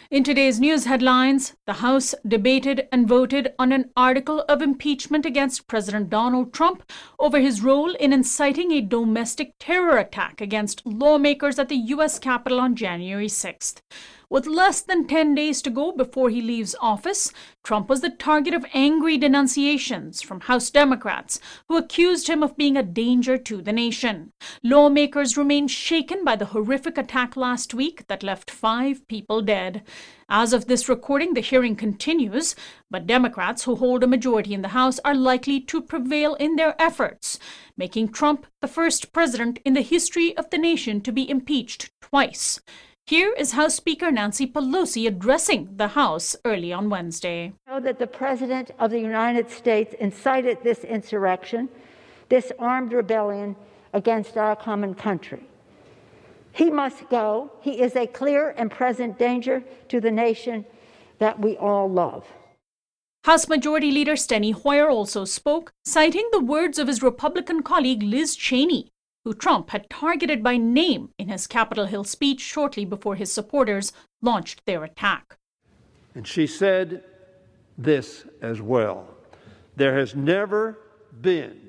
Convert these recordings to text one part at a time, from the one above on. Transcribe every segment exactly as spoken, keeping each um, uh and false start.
In today's news headlines, the House debated and voted on an article of impeachment against President Donald Trump over his role in inciting a domestic terror attack against lawmakers at the U S Capitol on January sixth. With less than ten days to go before he leaves office, Trump was the target of angry denunciations from House Democrats who accused him of being a danger to the nation. Lawmakers remain shaken by the horrific attack last week that left five people dead. As of this recording, the hearing continues, but Democrats who hold a majority in the House are likely to prevail in their efforts, making Trump the first president in the history of the nation to be impeached twice. Here is House Speaker Nancy Pelosi addressing the House early on Wednesday. I know that the President of the United States incited this insurrection, this armed rebellion against our common country. He must go. He is a clear and present danger to the nation that we all love. House Majority Leader Steny Hoyer also spoke, citing the words of his Republican colleague Liz Cheney, who Trump had targeted by name in his Capitol Hill speech shortly before his supporters launched their attack. And she said this as well: there has never been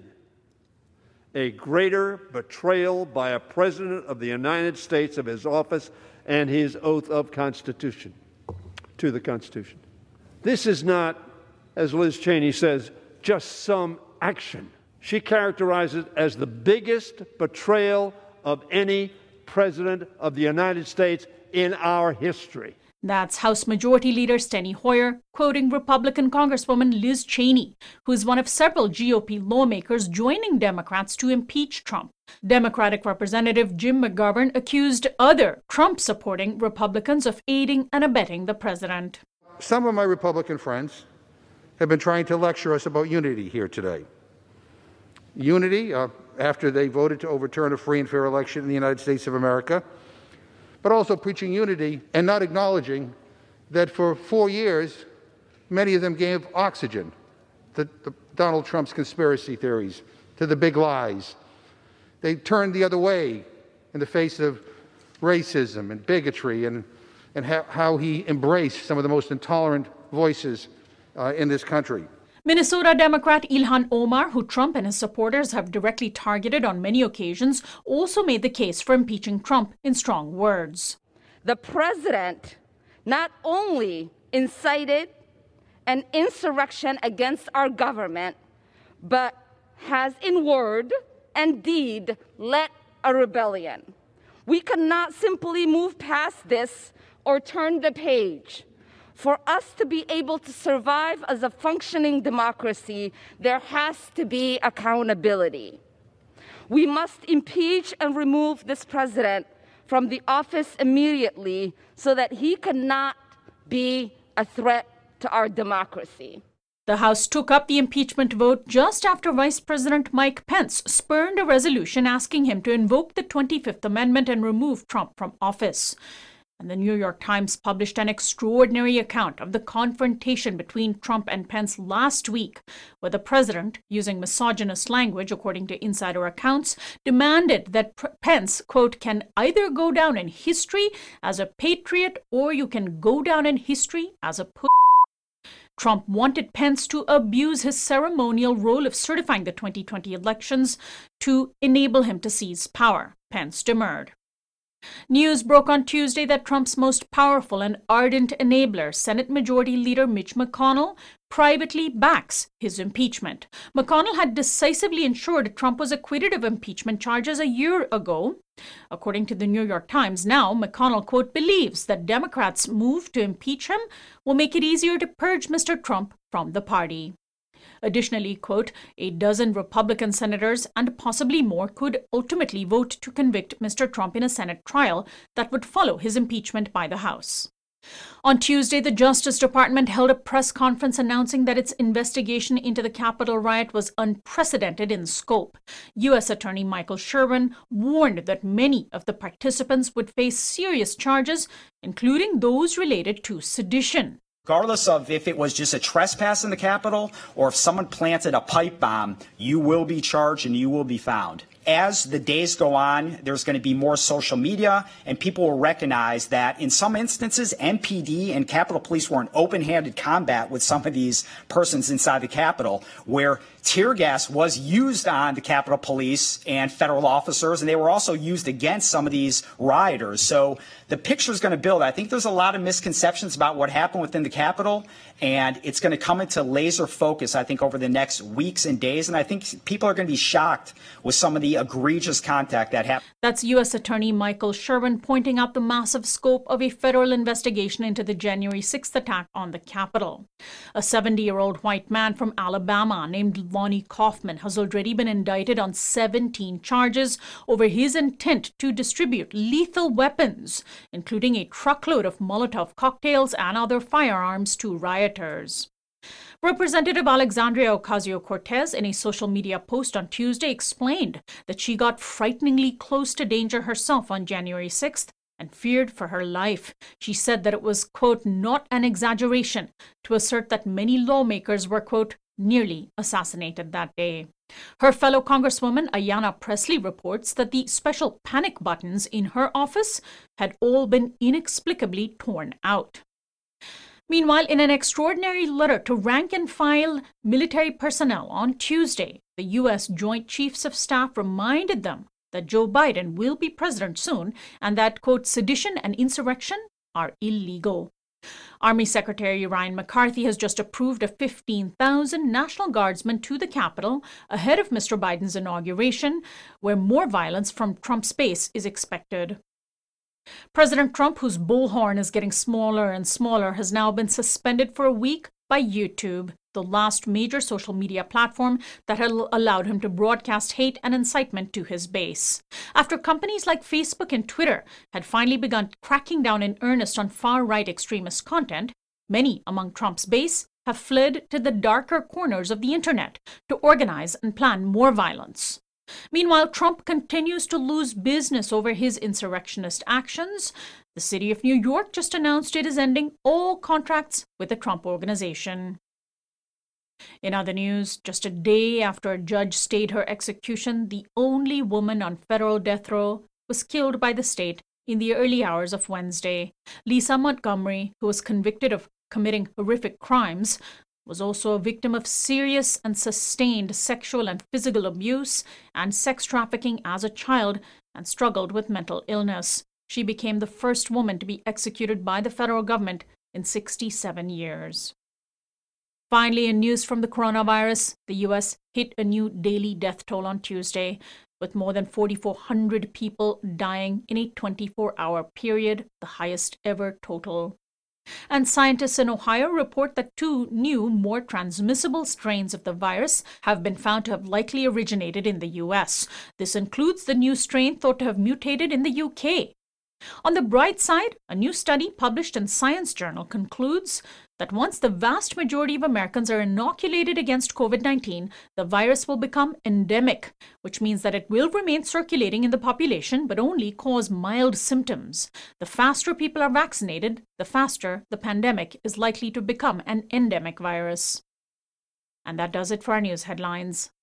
a greater betrayal by a president of the United States of his office and his oath of Constitution, to the Constitution. This is not, as Liz Cheney says, just some action. She characterizes it as the biggest betrayal of any president of the United States in our history. That's House Majority Leader Steny Hoyer, quoting Republican Congresswoman Liz Cheney, who is one of several G O P lawmakers joining Democrats to impeach Trump. Democratic Representative Jim McGovern accused other Trump-supporting Republicans of aiding and abetting the president. Some of my Republican friends have been trying to lecture us about unity here today. Unity, uh, after they voted to overturn a free and fair election in the United States of America, but also preaching unity and not acknowledging that for four years, many of them gave oxygen to, to Donald Trump's conspiracy theories, to the big lies. They turned the other way in the face of racism and bigotry and, and how, how he embraced some of the most intolerant voices uh, in this country. Minnesota Democrat Ilhan Omar, who Trump and his supporters have directly targeted on many occasions, also made the case for impeaching Trump in strong words. The president not only incited an insurrection against our government, but has in word and deed led a rebellion. We cannot simply move past this or turn the page. For us to be able to survive as a functioning democracy, there has to be accountability. We must impeach and remove this president from the office immediately so that he cannot be a threat to our democracy. The House took up the impeachment vote just after Vice President Mike Pence spurned a resolution asking him to invoke the twenty-fifth Amendment and remove Trump from office. And the New York Times published an extraordinary account of the confrontation between Trump and Pence last week, where the president, using misogynist language according to insider accounts, demanded that Pence, quote, can either go down in history as a patriot or you can go down in history as a pussy. Trump wanted Pence to abuse his ceremonial role of certifying the twenty twenty elections to enable him to seize power. Pence demurred. News broke on Tuesday that Trump's most powerful and ardent enabler, Senate Majority Leader Mitch McConnell, privately backs his impeachment. McConnell had decisively ensured Trump was acquitted of impeachment charges a year ago. According to the New York Times, now McConnell, quote, believes that Democrats' move to impeach him will make it easier to purge Mister Trump from the party. Additionally, quote, a dozen Republican senators and possibly more could ultimately vote to convict Mister Trump in a Senate trial that would follow his impeachment by the House. On Tuesday, the Justice Department held a press conference announcing that its investigation into the Capitol riot was unprecedented in scope. U S Attorney Michael Sherwin warned that many of the participants would face serious charges, including those related to sedition. Regardless of if it was just a trespass in the Capitol or if someone planted a pipe bomb, you will be charged and you will be found. as the days go on, there's going to be more social media, and people will recognize that in some instances, M P D and Capitol Police were in open-handed combat with some of these persons inside the Capitol, where tear gas was used on the Capitol Police and federal officers, and they were also used against some of these rioters. So the picture is going to build. I think there's a lot of misconceptions about what happened within the Capitol, and it's going to come into laser focus, I think, over the next weeks and days. And I think people are going to be shocked with some of the egregious contact that happened. That's U S Attorney Michael Sherwin pointing out the massive scope of a federal investigation into the January sixth attack on the Capitol. A seventy-year-old white man from Alabama named Lonnie Kaufman has already been indicted on seventeen charges over his intent to distribute lethal weapons, including a truckload of Molotov cocktails and other firearms to rioters. Representative Alexandria Ocasio-Cortez, in a social media post on Tuesday, explained that she got frighteningly close to danger herself on January sixth and feared for her life. She said that it was, quote, not an exaggeration to assert that many lawmakers were, quote, nearly assassinated that day. Her fellow Congresswoman Ayanna Pressley reports that the special panic buttons in her office had all been inexplicably torn out. Meanwhile, in an extraordinary letter to rank-and-file military personnel on Tuesday, the U S Joint Chiefs of Staff reminded them that Joe Biden will be president soon and that, quote, sedition and insurrection are illegal. Army Secretary Ryan McCarthy has just approved of fifteen thousand National Guardsmen to the Capitol ahead of Mister Biden's inauguration, where more violence from Trump's base is expected. President Trump, whose bullhorn is getting smaller and smaller, has now been suspended for a week by YouTube, the last major social media platform that had allowed him to broadcast hate and incitement to his base. After companies like Facebook and Twitter had finally begun cracking down in earnest on far-right extremist content, many among Trump's base have fled to the darker corners of the internet to organize and plan more violence. Meanwhile, Trump continues to lose business over his insurrectionist actions. The city of New York just announced it is ending all contracts with the Trump Organization. In other news, just a day after a judge stayed her execution, the only woman on federal death row was killed by the state in the early hours of Wednesday. Lisa Montgomery, who was convicted of committing horrific crimes, was also a victim of serious and sustained sexual and physical abuse and sex trafficking as a child and struggled with mental illness. She became the first woman to be executed by the federal government in sixty-seven years. Finally, in news from the coronavirus, the U S hit a new daily death toll on Tuesday, with more than four thousand four hundred people dying in a twenty-four hour period, the highest ever total. And scientists in Ohio report that two new, more transmissible strains of the virus have been found to have likely originated in the U S. This includes the new strain thought to have mutated in the U K. On the bright side, a new study published in Science Journal concludes that once the vast majority of Americans are inoculated against COVID nineteen, the virus will become endemic, which means that it will remain circulating in the population but only cause mild symptoms. The faster people are vaccinated, the faster the pandemic is likely to become an endemic virus. And that does it for our news headlines.